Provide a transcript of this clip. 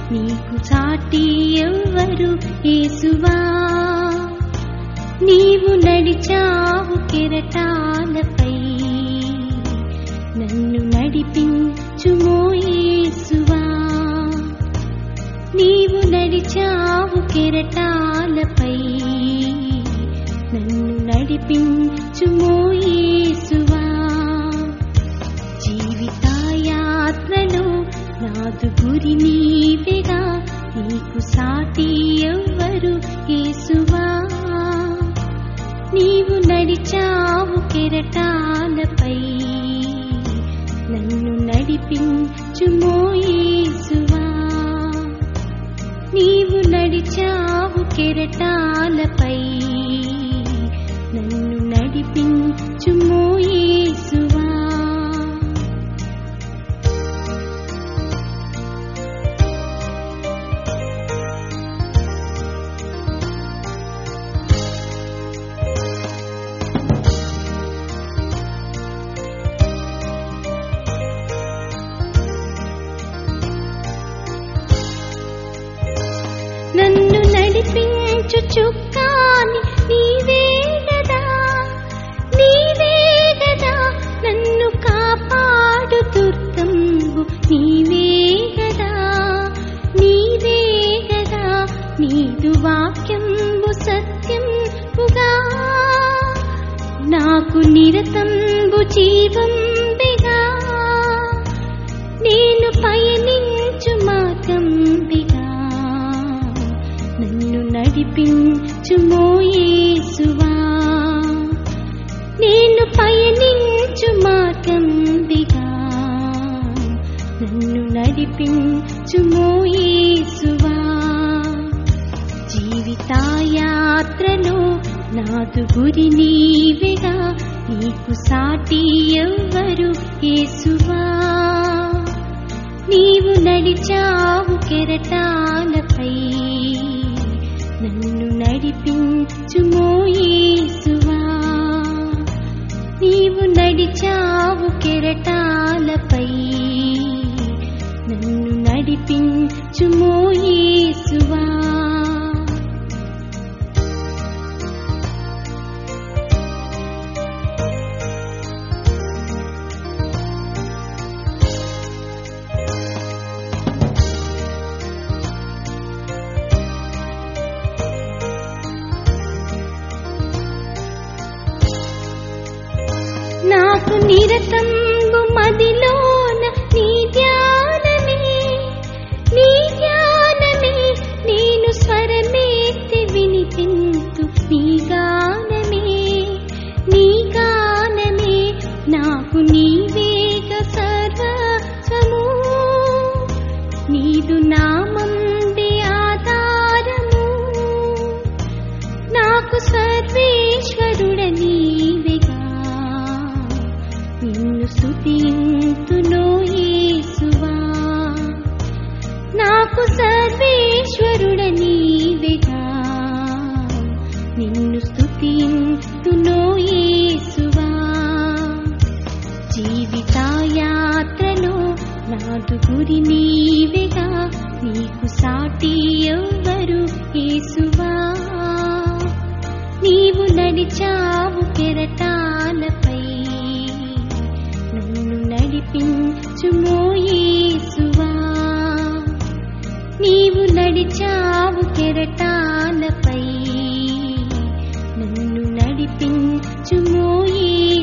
నీకు సాటి ఎవ్వరు యేసువా. నీవు నడిచావు కెరటాలపై, నన్ను నడిపించుమో యేసువా. నీవు నడిచావు కెరటాలపై, నన్ను నడిపించుమో యేసువా. జీవితయాత్రలో నాదు గురి నీవేగా, నీకు సాటి ఎవ్వరు యేసువా. నీవు నడిచావు కెరటాలపై, నన్ను నడిపించుమో యేసువా. నీవు నడిచావు కెరటాలపై, నన్ను నడిపించుమో యేసువా. నన్ను నడిపించు చుక్కాని నీవే గదా, నీవే గదా. నన్ను కాపాడు దుర్గంబు నీవే గదా, నీవే గదా. నీదు వాక్యంబు సత్యంబుగా, నాకు నిరతంబు జీవంబిగా. నేను పయనించు మార్గంబిగా, నన్ను నడిపించుమో యేసువా. నేను పయనించు మార్గంబిగా, నన్ను నడిపించుమో యేసువా. జీవితయాత్రలో నాదు గురి నీవేగా, నీకు సాటి ఎవ్వరు యేసువా. నీవు నడిచావు కెరటాలపై, నన్ను నడిపించుమో యేసువా. నీవు నడిచావు కెరటాలపై, నన్ను నడిపించుమో యేసువా. నాకు నిరతంబు మదిలోన నీ ధ్యానమే, నీ ధ్యానమే. నేను స్వరమెత్తి వినిపింతు నీ గానమే, నీ గానమే. నాకు నీవేగ సర్వస్వము, నీదు నామంబే ఆధారము. నాకు సర్వేశ్వరుడ నీవేగా, నిన్ను స్తుతింతునో యేసువా. నాకు సర్వేశ్వరుడ నీవేగా, నిన్ను స్తుతింతునో యేసువా. జీవితయాత్రలో నాదు గురి నీవేగా, నీకు సాటి ఎవ్వరు యేసువా. నీవు నడిచావు కెరటాలపై, నన్ను నడిపించుమో యేసువా. నీవు నడిచావు కెరటాలపై, నన్ను నడిపించుమో యేసువా.